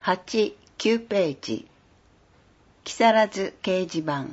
8、9ページ。木更津掲示板。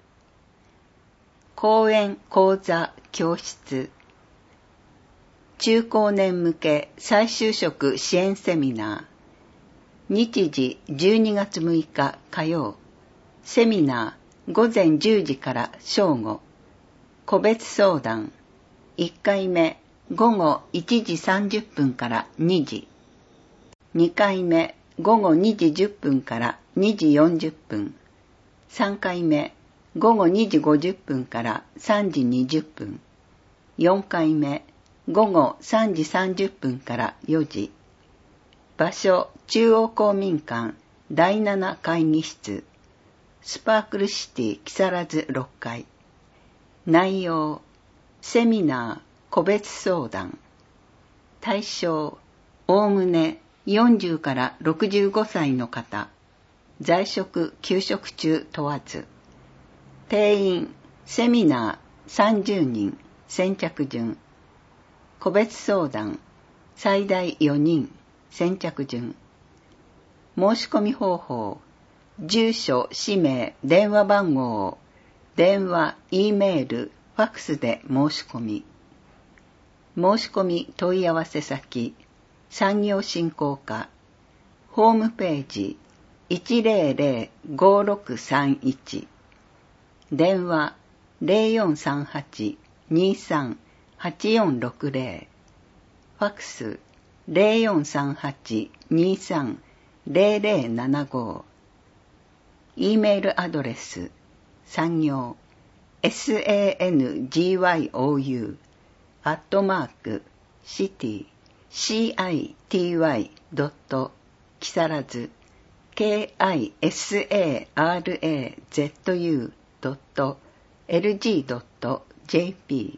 講演講座教室。中高年向け再就職支援セミナー。日時12月6日火曜。セミナー午前10時から正午。個別相談。1回目午後1時30分から2時。2回目午後2時10分から2時40分。3回目午後2時50分から3時20分。4回目午後3時30分から4時。場所中央公民館第7会議室。スパークルシティ木更津6階。内容セミナー個別相談。対象おおむね40から65歳の方。在職休職中問わず。定員セミナー30人先着順。個別相談最大4人先着順。申し込み方法住所、氏名、電話番号を電話、Eメール、ファックスで申し込み。申し込み問い合わせ先産業振興課ホームページ 100-5631 電話 0438-23-8460 ファックス 0438-23-0075 E メールアドレス産業 sangyorU @city city.木更津 kisarazu.lg.jp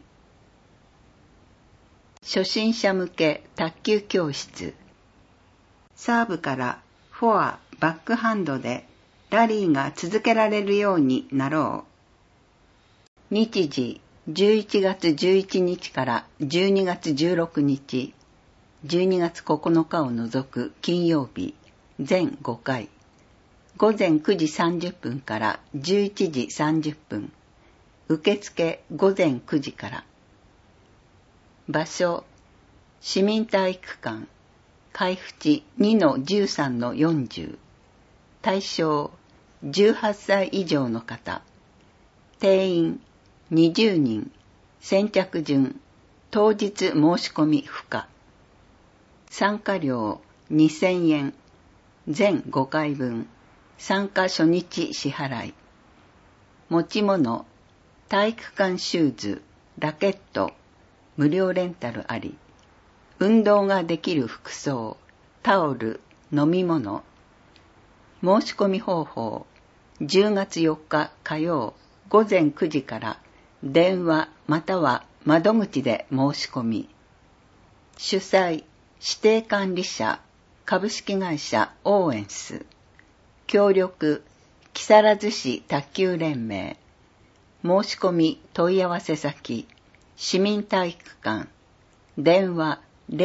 初心者向け卓球教室。サーブからフォア、バックハンドでラリーが続けられるようになろう。日時11月11日から12月16日、12月9日を除く金曜日、全5回。午前9時30分から11時30分。受付午前9時から。場所、市民体育館、海淵 2-13-40。対象、18歳以上の方。定員、20人。先着順。当日申し込み不可。参加料2000円。全5回分。参加初日支払い。持ち物、体育館シューズ、ラケット、無料レンタルあり。運動ができる服装、タオル、飲み物。申し込み方法、10月4日火曜午前9時から電話または窓口で申し込み。主催、指定管理者、株式会社オーエンス。協力、木更津市卓球連盟。申し込み問い合わせ先、市民体育館。電話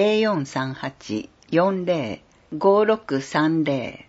0438-40-5630。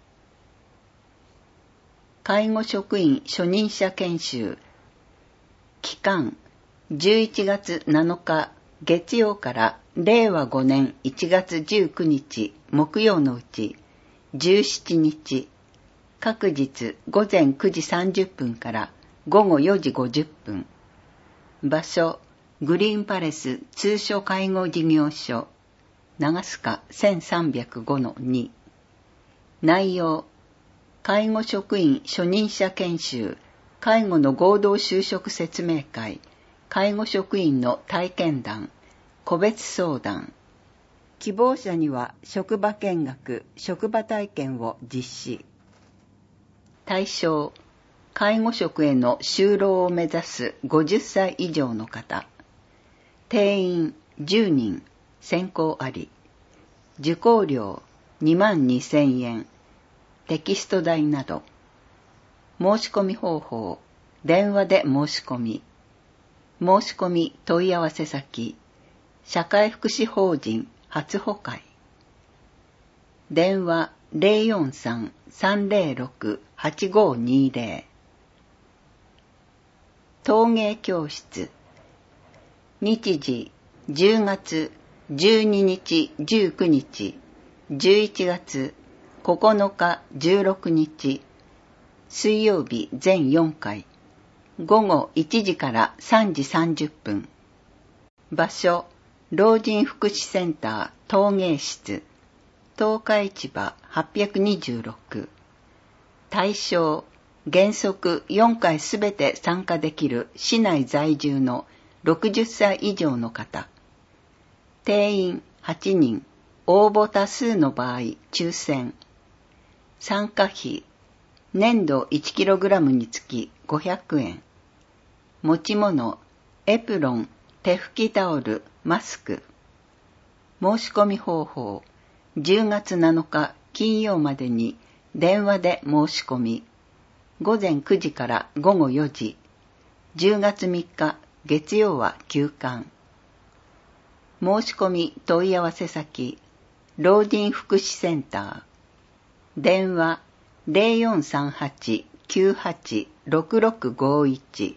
介護職員初任者研修。期間、11月7日月曜から令和5年1月19日木曜のうち17日、各日午前9時30分から午後4時50分。場所、グリーンパレス通所介護事業所、長須賀 1305-2。内容、介護職員初任者研修、介護の合同就職説明会、介護職員の体験談、個別相談。希望者には職場見学、職場体験を実施。対象、介護職への就労を目指す50歳以上の方。定員10人、選考あり。受講料22,000円。テキスト代など。申し込み方法、電話で申し込み。申し込み問い合わせ先、社会福祉法人初穂会。電話 043-306-8520。陶芸教室。日時10月12日19日、11月9日16日、水曜日全4回、午後1時から3時30分。場所、老人福祉センター陶芸室、東海市場826。対象、原則4回すべて参加できる市内在住の60歳以上の方。定員8人、応募多数の場合抽選。参加費、粘土 1kg につき500円。持ち物、エプロン、手拭きタオル、マスク。申し込み方法、10月7日金曜までに電話で申し込み。午前9時から午後4時。10月3日月曜は休館。申し込み問い合わせ先、老人福祉センター。電話 0438-986651。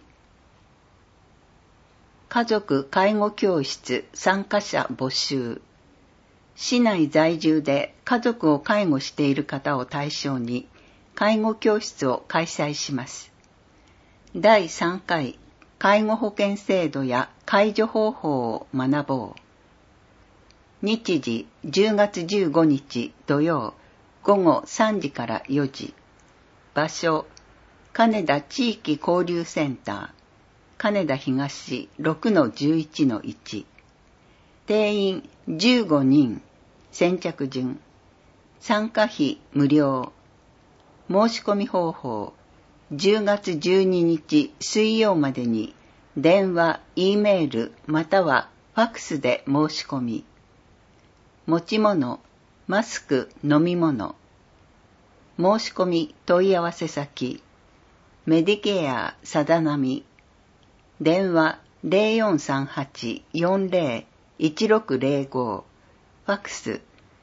家族介護教室参加者募集。市内在住で家族を介護している方を対象に介護教室を開催します。第3回介護保険制度や介助方法を学ぼう。日時10月15日土曜午後3時から4時。場所、金田地域交流センター、金田東 6-11-1。定員15人。先着順。参加費無料。申し込み方法、10月12日水曜までに電話、Eメールまたはファックスで申し込み。持ち物、マスク、飲み物。申し込み問い合わせ先、メディケアさだなみ。電話 0438-40-1605。ファックス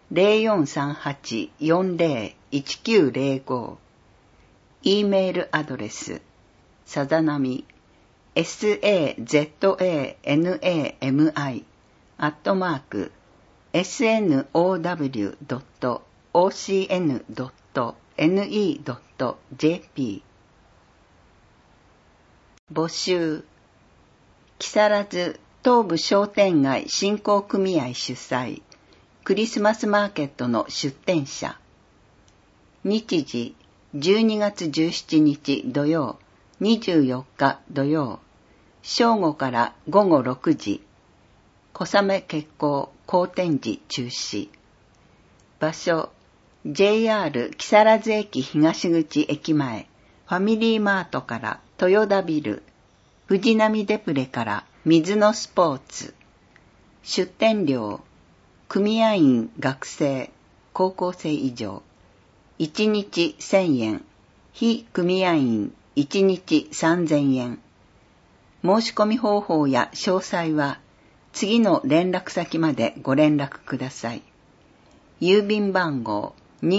0438-40-1905。Eメールアドレス、さだなみ、SAZANAMI@snow.ocn.ne.jp。 募集。木更津東部商店街振興組合主催クリスマスマーケットの出店者。日時12月17日土曜、24日土曜、正午から午後6時。小雨決行好天時中止。場所、JR 木更津駅東口駅前、ファミリーマートから豊田ビル、藤波デプレから水のスポーツ。出店料、組合員学生、高校生以上、1日1000円、非組合員1日3000円。申し込み方法や詳細は次の連絡先までご連絡ください。郵便番号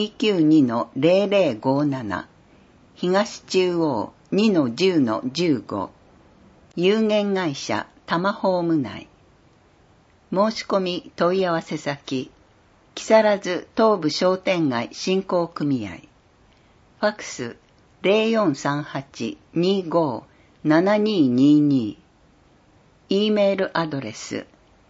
292-0057 東中央 2-10-15。有限会社多摩ホーム内。申し込み問い合わせ先、木更津東部商店街振興組合。ファックス 0438-25-7222。Eメールアドレス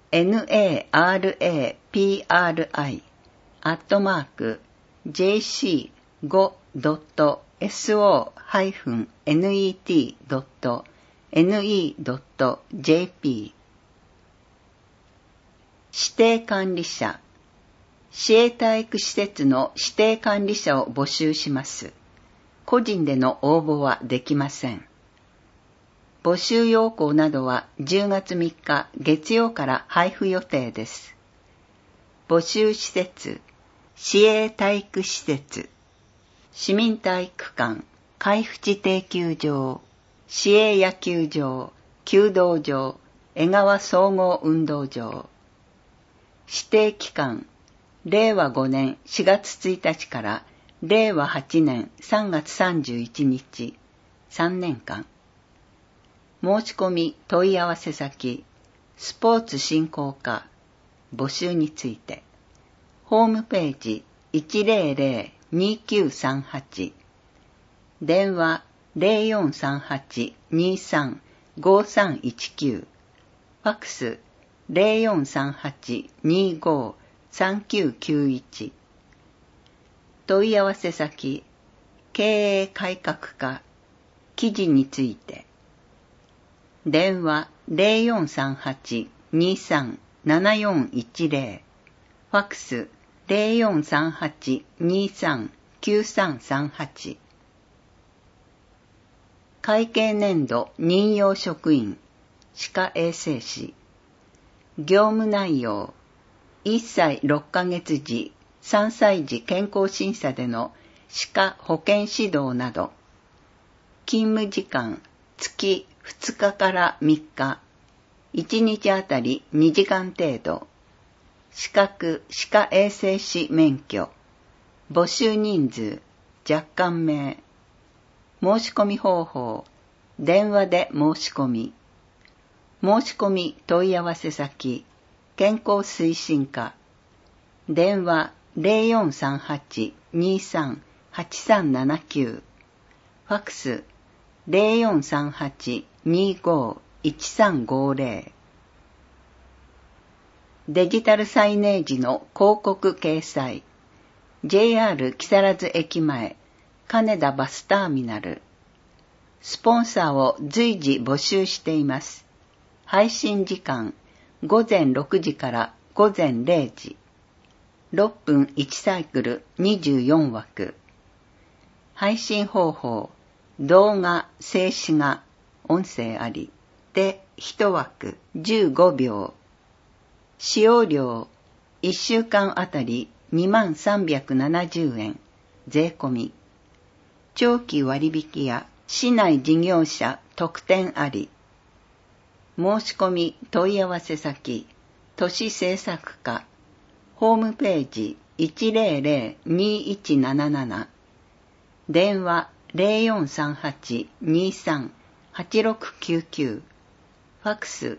narapr.jc5.so-net.ne.jp。 指定管理者。市営体育施設の指定管理者を募集します。個人での応募はできません。募集要項などは10月3日月曜から配布予定です。募集施設、市営体育施設、市民体育館、海淵定球場、市営野球場、弓道場、江川総合運動場。指定期間、 令和5年4月1日から令和8年3月31日、3年間。申し込み問い合わせ先、スポーツ振興課、募集について、ホームページ100-2938、電話0438-23-5319、ファックス0438-25-3991、問い合わせ先、経営改革課、記事について、電話0438-23-7410、ファックス0438-23-9338。会計年度任用職員、歯科衛生士。業務内容、1歳6ヶ月時、3歳児健康審査での歯科保健指導など。勤務時間、月2日から3日。1日あたり2時間程度。資格歯科衛生士免許。募集人数、若干名。申し込み方法、電話で申し込み。申し込み問い合わせ先、健康推進課。電話0438-23-8379。ファックス0438-25-1350。デジタルサイネージの広告掲載。JR 木更津駅前、金田バスターミナル。スポンサーを随時募集しています。配信時間、午前6時から午前0時。6分1サイクル24枠。配信方法、動画、静止画、音声あり。で、1枠15秒。使用料、1週間あたり2370円、税込み。長期割引や市内事業者特典あり。申し込み問い合わせ先、都市政策課、ホームページ100-2177、電話0438-23-8699、ファックス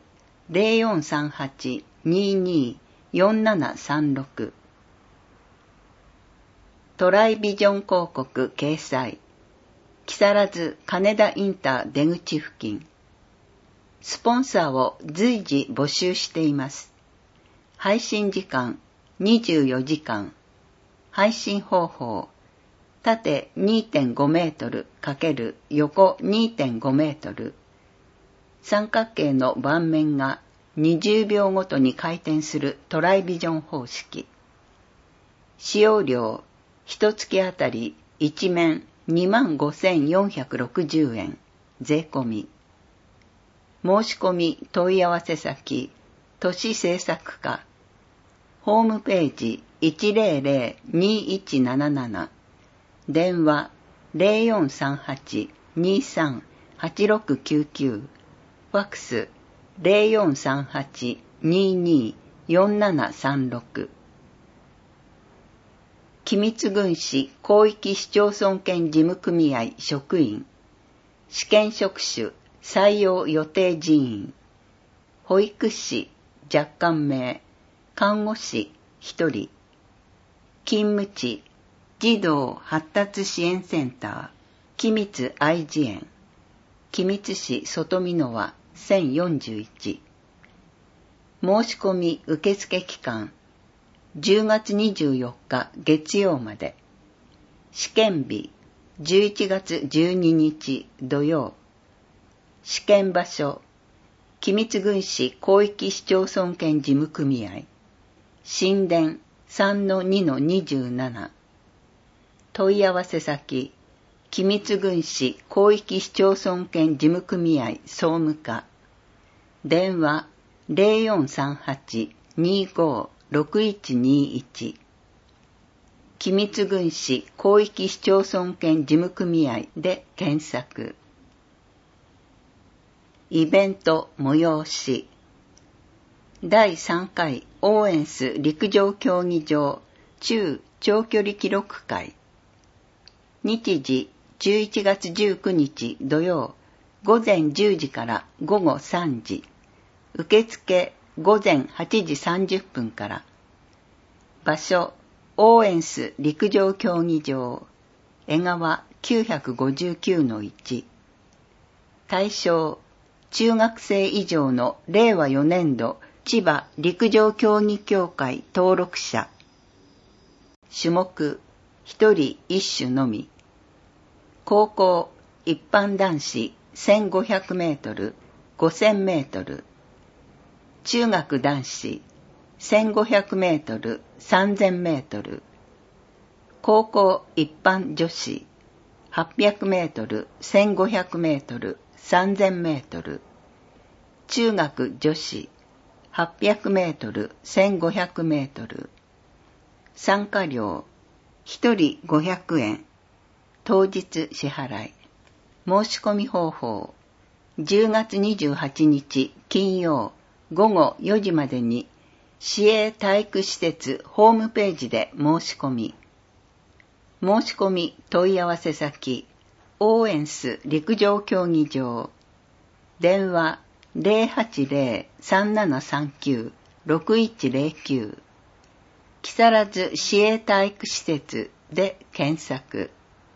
0438-22-4736。トライビジョン広告掲載。木更津金田インター出口付近。スポンサーを随時募集しています。配信時間24時間。配信方法。縦 2.5 メートル×横 2.5 メートル。三角形の盤面が20秒ごとに回転するトライビジョン方式。使用料、1月あたり1面25,460円、税込み。申し込み問い合わせ先、都市政策課。ホームページ100-2177、電話0438-23-8699、ファックス0438-22-4736。君津郡市広域市町村圏事務組合職員、試験職種採用予定人員、保育士若干名、看護師1人、勤務地児童発達支援センター、君津愛知園、君津市外見野1041。申し込み受付期間、10月24日月曜まで。試験日、11月12日土曜。試験場所、君津郡市広域市町村圏事務組合。新田 3-2-27。問い合わせ先、君津郡市広域市町村圏事務組合総務課。電話0438-25-6121。君津郡市広域市町村圏事務組合で検索。イベント催し。第3回オーエンス陸上競技場中長距離記録会。日時11月19日土曜、午前10時から午後3時。受付午前8時30分から。場所、オーエンス陸上競技場。江川959-1。対象、中学生以上の令和4年度千葉陸上競技協会登録者。種目、1人1種のみ。高校、一般男子1500メートル、5000メートル。中学男子1500メートル、3000メートル。高校一般女子800メートル、1500メートル、3000メートル。中学女子800メートル、1500メートル。参加料1人500円。当日支払い。申し込み方法。10月28日金曜午後4時までに市営体育施設ホームページで申し込み。申し込み問い合わせ先、オーエンス陸上競技場。電話080-3739-6109。木更津市営体育施設で検索。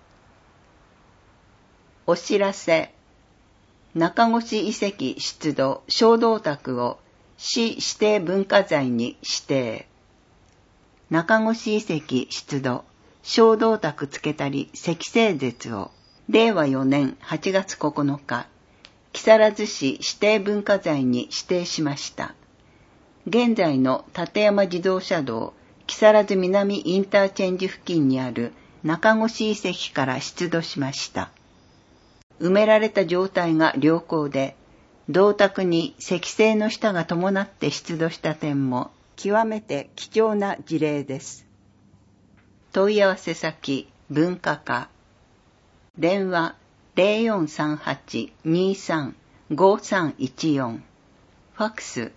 お知らせ。中越遺跡出土小銅鐸を市指定文化財に指定。中越遺跡出土小銅鐸つけたり石製絶を令和4年8月9日、木更津市指定文化財に指定しました。現在の立山自動車道木更津南インターチェンジ付近にある中越遺跡から出土しました。埋められた状態が良好で、銅鐸に石製の下が伴って出土した点も極めて貴重な事例です。問い合わせ先、文化課。電話0438-23-5314。ファックス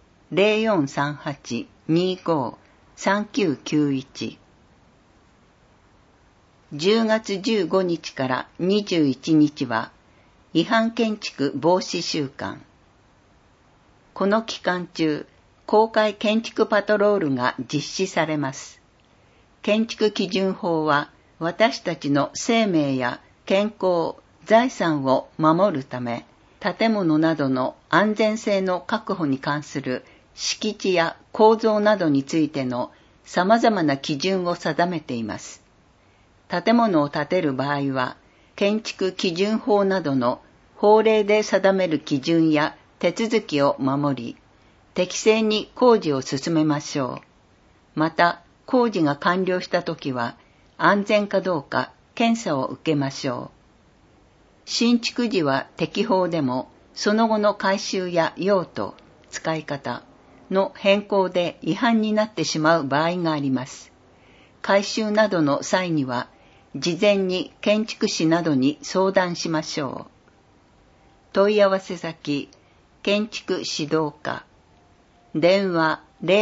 0438-25-3991。10月15日から21日は違反建築防止週間。この期間中、公開建築パトロールが実施されます。建築基準法は私たちの生命や健康、財産を守るため、建物などの安全性の確保に関する敷地や構造などについての様々な基準を定めています。建物を建てる場合は、建築基準法などの法令で定める基準や手続きを守り、適正に工事を進めましょう。また、工事が完了したときは、安全かどうか検査を受けましょう。新築時は適法でも、その後の改修や用途、使い方の変更で違反になってしまう場合があります。改修などの際には、事前に建築士などに相談しましょう。問い合わせ先、建築指導課。電話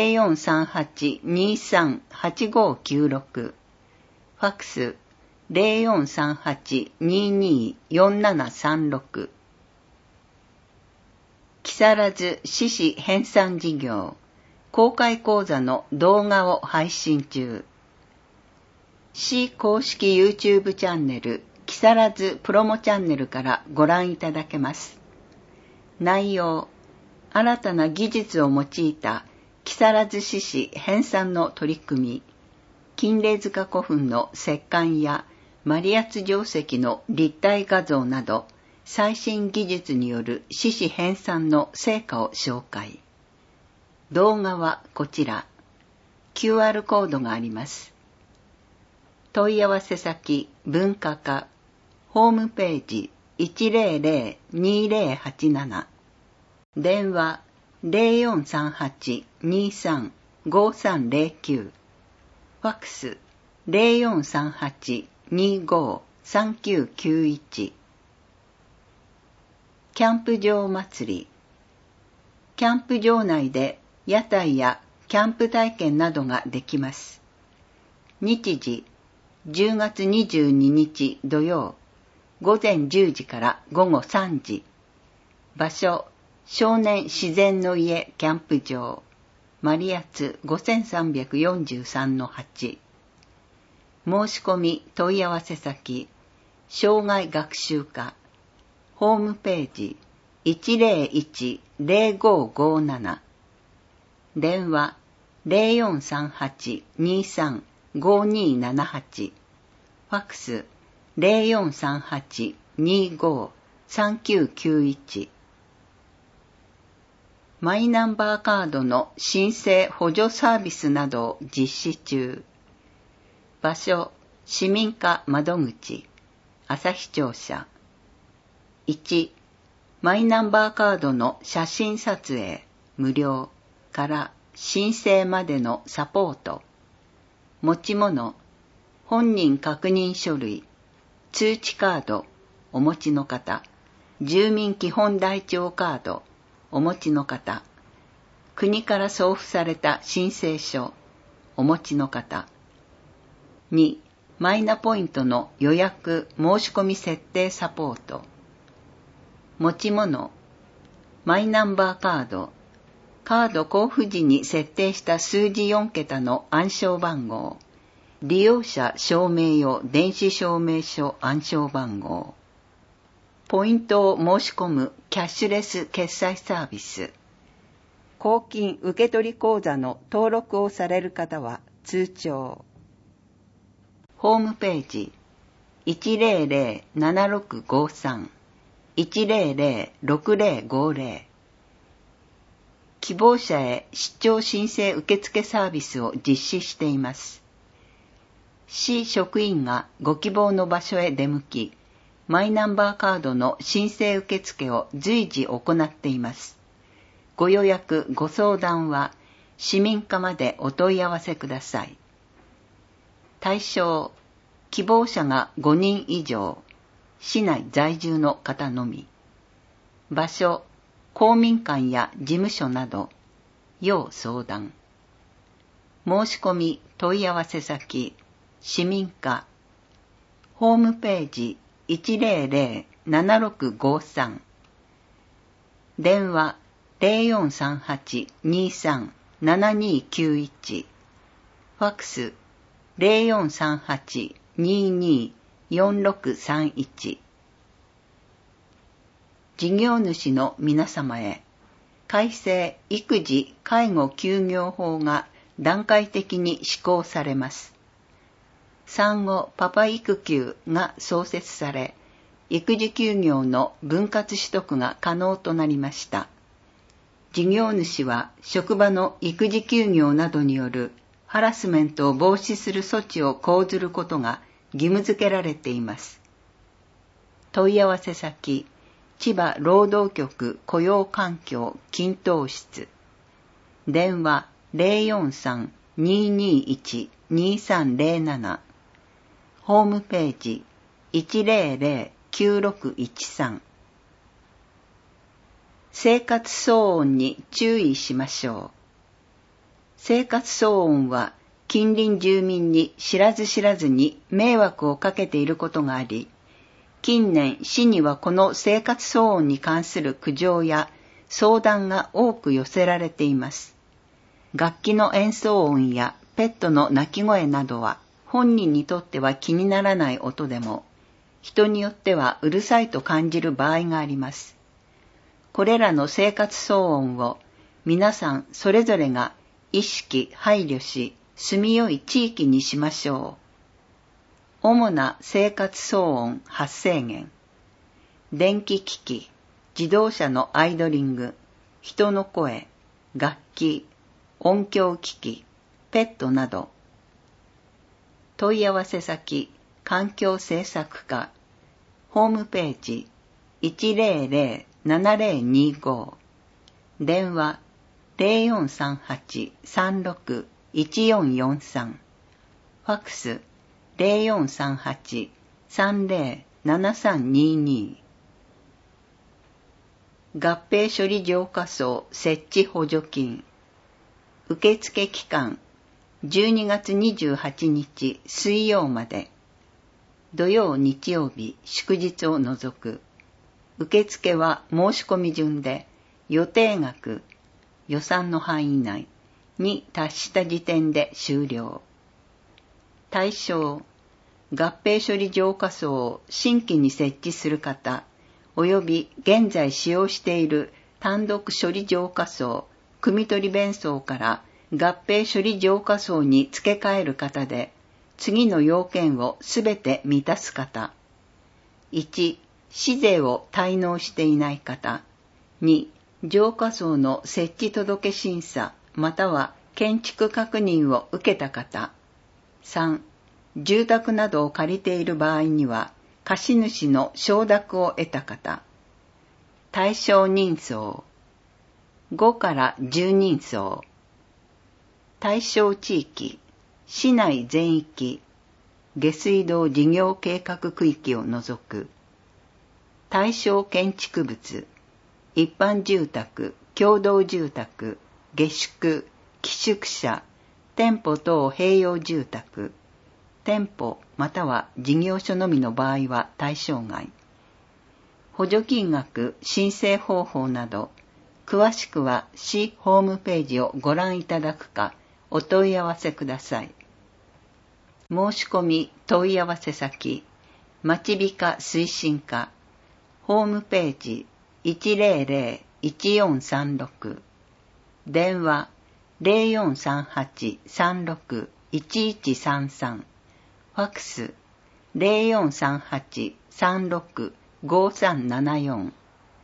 0438-23-8596。ファックス0438-22-4736。木更津市史編纂事業公開講座の動画を配信中。市公式 YouTube チャンネル木更津プロモチャンネルからご覧いただけます。内容、新たな技術を用いた木更津市史編纂の取り組み、金霊塚古墳の石棺やマリアツ定石の立体画像など、最新技術による市史編纂の成果を紹介。動画はこちら。QR コードがあります。問い合わせ先、文化課。ホームページ 100-2087。電話0438-23-5309。ファックス0438-25-3991。キャンプ場祭り。キャンプ場内で屋台やキャンプ体験などができます。 日時、10月22日土曜、午前10時から午後3時。場所、少年自然の家キャンプ場、マリアツ 5343-8。申し込み問い合わせ先、障害学習課、ホームページ 101-0557。電話 0438-23-5278。ファックス 0438-25-3991。マイナンバーカードの申請補助サービスなどを実施中。場所、市民課窓口、旭庁舎。1、マイナンバーカードの写真撮影、無料から申請までのサポート。持ち物、本人確認書類、通知カード、お持ちの方、住民基本台帳カード、お持ちの方、国から送付された申請書、お持ちの方。2、マイナポイントの予約・申し込み設定サポート。持ち物、マイナンバーカード、カード交付時に設定した数字4桁の暗証番号、利用者証明用電子証明書暗証番号。ポイントを申し込むキャッシュレス決済サービス。公金受取口座の登録をされる方は通帳。ホームページ 100-7653 100-6050。希望者へ出張申請受付サービスを実施しています。市職員がご希望の場所へ出向き、マイナンバーカードの申請受付を随時行っています。ご予約、ご相談は市民課までお問い合わせください。対象、希望者が5人以上、市内在住の方のみ。場所、公民館や事務所など、要相談。申し込み問い合わせ先、市民課。ホームページ 100-7653。電話 0438-23-7291。ファックス 0438-22-4631。事業主の皆様へ、改正育児・介護休業法が段階的に施行されます。産後パパ育休が創設され、育児休業の分割取得が可能となりました。事業主は職場の育児休業などによるハラスメントを防止する措置を講ずることが義務付けられています。問い合わせ先、千葉労働局雇用環境均等室。電話 043-221-2307。ホームページ 100-9613。生活騒音に注意しましょう。生活騒音は近隣住民に知らず知らずに迷惑をかけていることがあり、近年市にはこの生活騒音に関する苦情や相談が多く寄せられています。楽器の演奏音やペットの鳴き声などは本人にとっては気にならない音でも、人によってはうるさいと感じる場合があります。これらの生活騒音を皆さんそれぞれが意識・配慮し、住みよい地域にしましょう。主な生活騒音発生源。電気機器、自動車のアイドリング、人の声、楽器、音響機器、ペットなど。問い合わせ先、環境政策課。ホームページ 100-7025。電話 0438-36-1443。ファックス 0438-30-7322。合併処理浄化槽設置補助金。受付期間 12月28日水曜まで。土曜日曜日祝日を除く。受付は申し込み順で予定額、予算の範囲内に達した時点で終了。対象、合併処理浄化槽を新規に設置する方、及び現在使用している単独処理浄化槽、汲み取り弁槽から合併処理浄化槽に付け替える方で、次の要件をすべて満たす方。1、市税を滞納していない方。2、浄化槽の設置届審査または建築確認を受けた方。3、住宅などを借りている場合には、貸主の承諾を得た方。対象人相。5から10人相。対象地域。市内全域。下水道事業計画区域を除く。対象建築物。一般住宅、共同住宅、下宿、寄宿舎、店舗等併用住宅、店舗または事業所のみの場合は対象外。補助金額、申請方法など、詳しくは市ホームページをご覧いただくか、お問い合わせください。申し込み問い合わせ先、まちびか推進課、ホームページ 100-1436、電話 0438-36-1133、ファクス 0438-36-5374。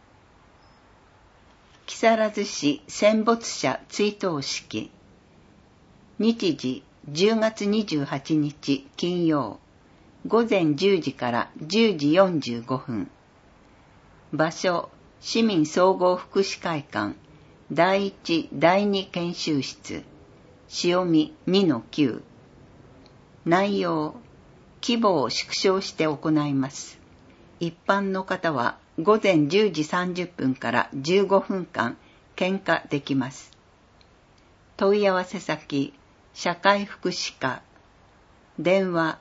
木更津市戦没者追悼式。日時10月28日金曜、午前10時から10時45分。場所、市民総合福祉会館、第1、第2研修室、潮見 2-9。内容、規模を縮小して行います。一般の方は午前10時30分から15分間献花できます。問い合わせ先、社会福祉課、電話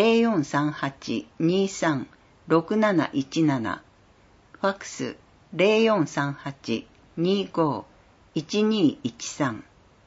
0438-23-6717、ファクス 0438-25-1213。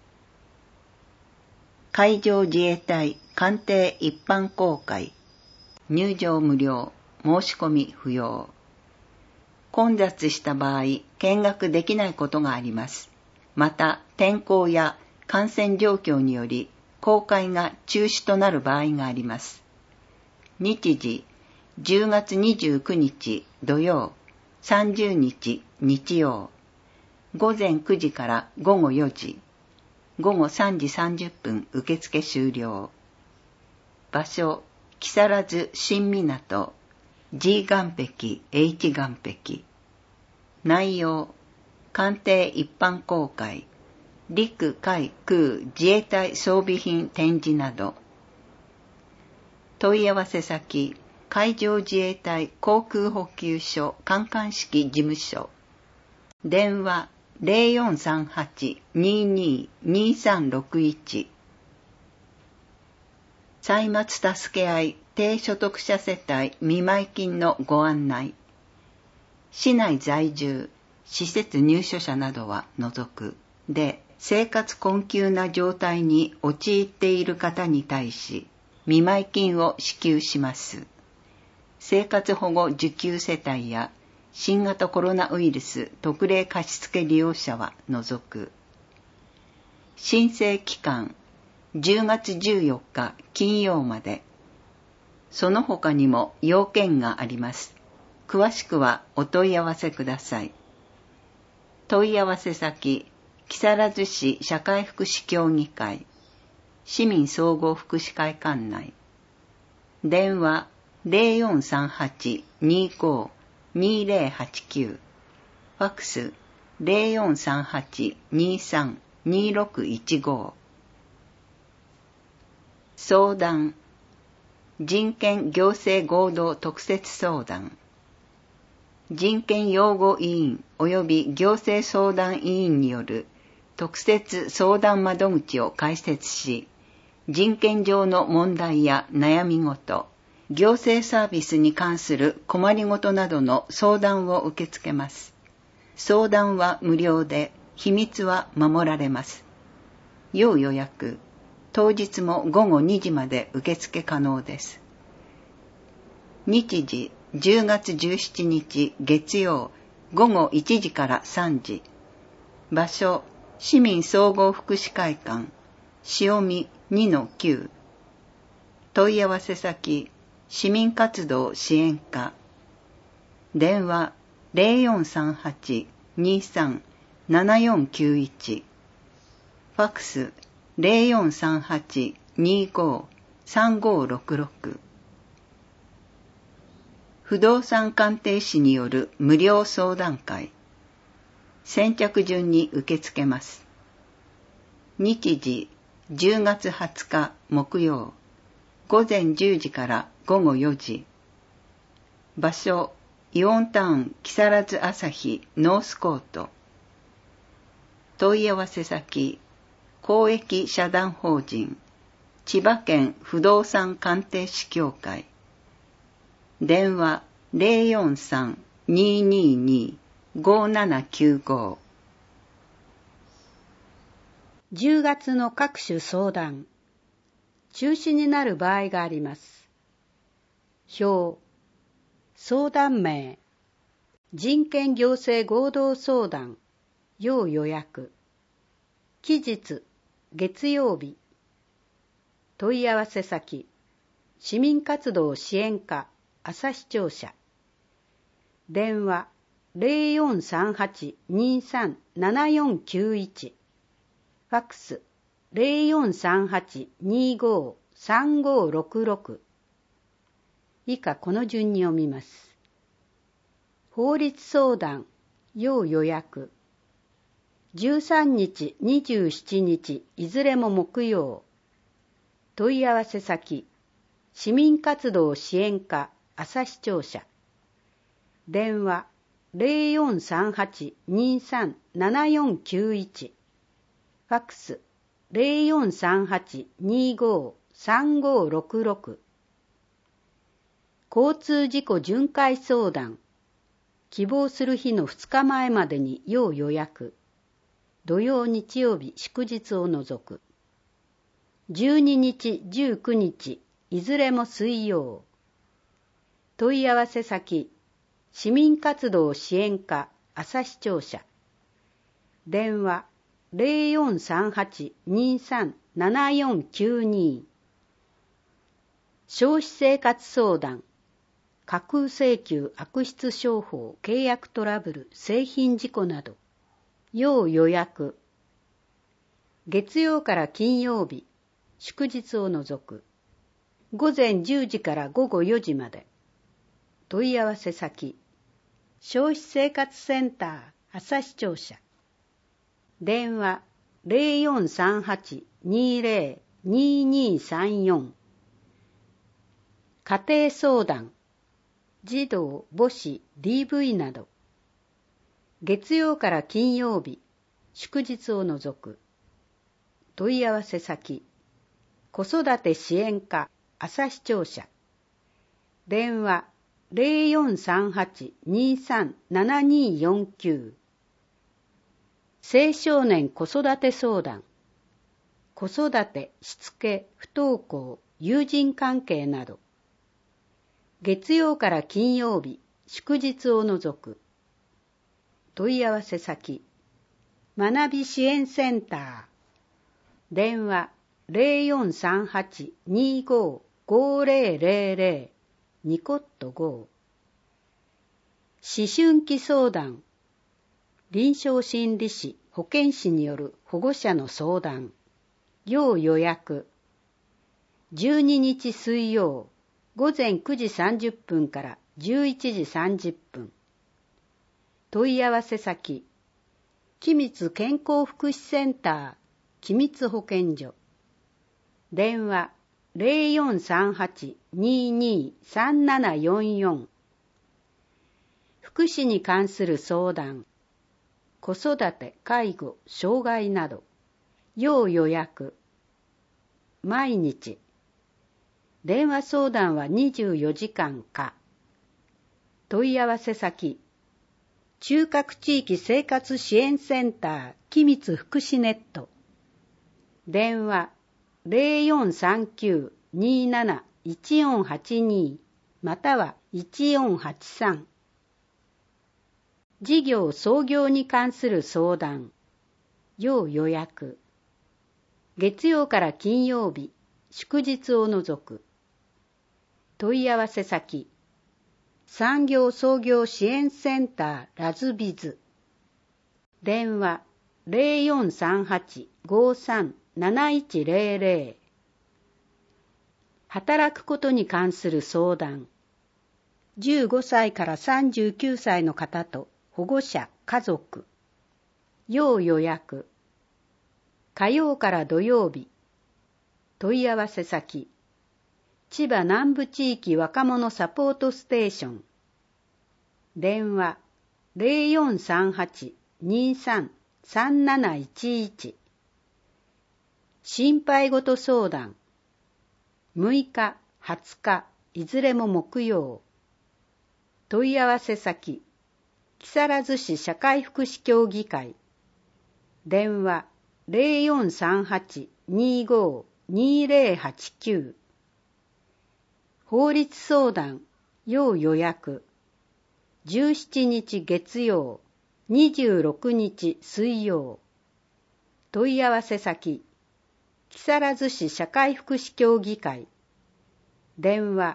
海上自衛隊艦艇一般公開。入場無料、申し込み不要。混雑した場合、見学できないことがあります。また、天候や感染状況により、公開が中止となる場合があります。日時、10月29日土曜、30日日曜、午前9時から午後4時、午後3時30分受付終了。場所、木更津新港、G 岸壁、H 岸壁。内容、艦艇一般公開、陸海空自衛隊装備品展示など。問い合わせ先、海上自衛隊航空補給所観艦式事務所。電話 0438-22-2361。歳末助け合い低所得者世帯見舞金のご案内。市内在住、施設入所者などは除く。で、生活困窮な状態に陥っている方に対し、見舞金を支給します。生活保護受給世帯や新型コロナウイルス特例貸付利用者は除く。申請期間、10月14日金曜まで。その他にも要件があります。詳しくはお問い合わせください。問い合わせ先、木更津市社会福祉協議会、市民総合福祉会館内。電話 0438-25-2089、ファクス 0438-23-2615。相談、人権行政合同特設相談。人権擁護委員及び行政相談委員による特設相談窓口を開設し、 人権上の問題や悩み事、行政サービスに関する困りごとなどの相談を受け付けます。相談は無料で、秘密は守られます。要予約、当日も午後2時まで受付可能です。日時、10月17日月曜、午後1時から3時。場所、市民総合福祉会館、潮見 2-9。問い合わせ先、市民活動支援課。電話、0438-23-7491。ファクス、0438-25-3566。不動産鑑定士による無料相談会。先着順に受け付けます。日時、10月20日木曜、午前10時から午後4時。場所、イオンタウン木更津朝日ノースコート。問い合わせ先、公益社団法人、千葉県不動産鑑定士協会。電話 043-222-5795。 10月の各種相談。中止になる場合があります。表、相談名、人権行政合同相談、要予約。期日、月曜日。問い合わせ先、市民活動支援課、朝日庁舎。電話、0438-23-7491。ファックス、0438-25-3566。以下この順に読みます。法律相談、要予約。13日、27日、いずれも木曜。問い合わせ先、市民活動支援課、朝日庁舎。電話、0438-23-7491。ファックス、0438-25-3566。交通事故巡回相談。希望する日の2日前までに要予約。土曜日曜日祝日を除く。12日19日いずれも水曜。問い合わせ先、市民活動支援課朝日庁舎。電話0438-23-7492。消費生活相談。架空請求、悪質商法、契約トラブル、製品事故など。要予約。月曜から金曜日、祝日を除く。午前10時から午後4時まで。問い合わせ先、消費生活センター、朝日庁舎。電話0438-20-2234。家庭相談、児童、母子、DV など。月曜から金曜日、祝日を除く。問い合わせ先、子育て支援課、朝日庁舎。電話0438-23-7249。青少年子育て相談。子育て、しつけ、不登校、友人関係など。月曜から金曜日、祝日を除く。問い合わせ先、学び支援センター。電話0438-25-5000。ニコット5。思春期相談。臨床心理士、保健師による保護者の相談。要予約。12日水曜、午前9時30分から11時30分。問い合わせ先、君津健康福祉センター、君津保健所。電話0438-22-3744。福祉に関する相談、子育て、介護、障害など。要予約。 毎日。電話相談は24時間か。問い合わせ先、中核地域生活支援センター君津福祉ネット。電話0439-27-1482または1483。事業創業に関する相談、要予約。月曜から金曜日、祝日を除く。問い合わせ先、産業創業支援センターラズビズ。電話0438-53-7100。働くことに関する相談。15歳から39歳の方と保護者、家族。要予約。火曜から土曜日。問い合わせ先。千葉南部地域若者サポートステーション。電話0438-23-3711。心配ごと相談。6日、20日、いずれも木曜。問い合わせ先。木更津市社会福祉協議会。電話0438-25-2089。法律相談、要予約。17日月曜、26日水曜。問い合わせ先、木更津市社会福祉協議会。電話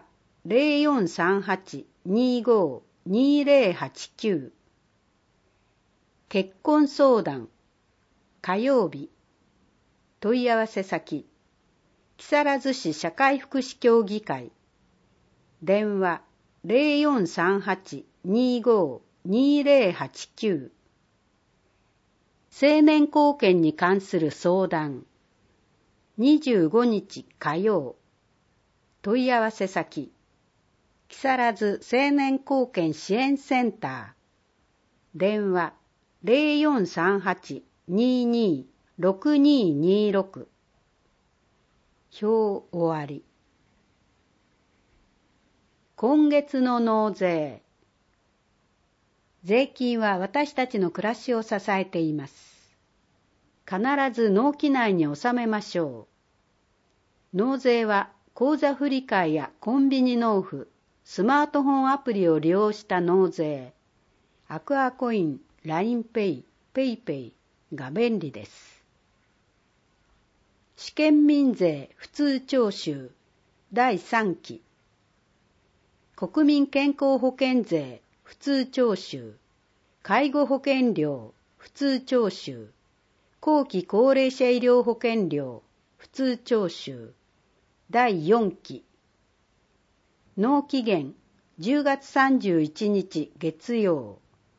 0438-25-2089。結婚相談、火曜日。問い合わせ先、木更津市社会福祉協議会。電話0438-25-2089。成年後見に関する相談。25日火曜。問い合わせ先。木更津成年後見支援センター。電話0438-22-6226。表終わり。今月の納税。税金は私たちの暮らしを支えています。必ず納期内に納めましょう。納税は口座振替やコンビニ納付、スマートフォンアプリを利用した納税、アクアコイン、LINEPay、PayPayが便利です。試験民税普通徴収第3期。国民健康保険税普通徴収、介護保険料普通徴収、後期高齢者医療保険料普通徴収第4期。納期限10月31日月曜。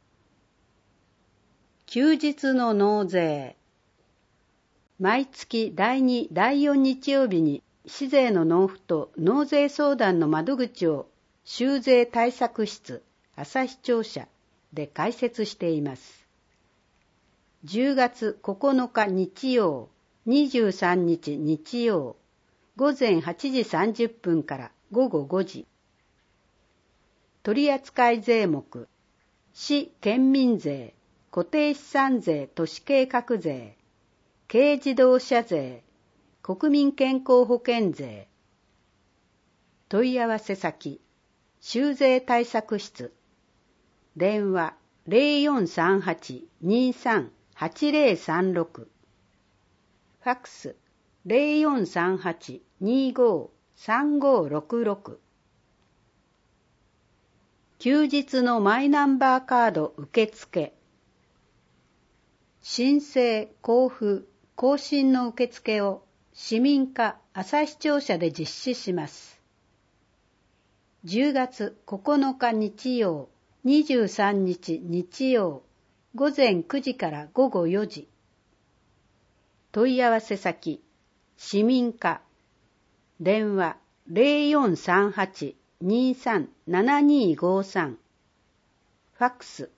休日の納税。毎月第2、第4日曜日に市税の納付と納税相談の窓口を州税対策室朝日庁舎で開設しています。10月9日日曜、23日日曜、午前8時30分から午後5時。取扱税目、市県民税、固定資産税都市計画税、軽自動車税、国民健康保険税。問い合わせ先、州税対策室。電話0438-23-8036。ファックス0438-25-3566。休日のマイナンバーカード受付。申請、交付、更新の受付を市民課朝日庁舎で実施します。10月9日日曜、23日日曜、午前9時から午後4時。問い合わせ先、市民課。電話0438-23-7253。ファックス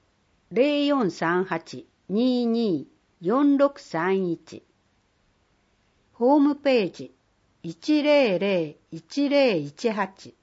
0438-22-4631。ホームページ、 100-1018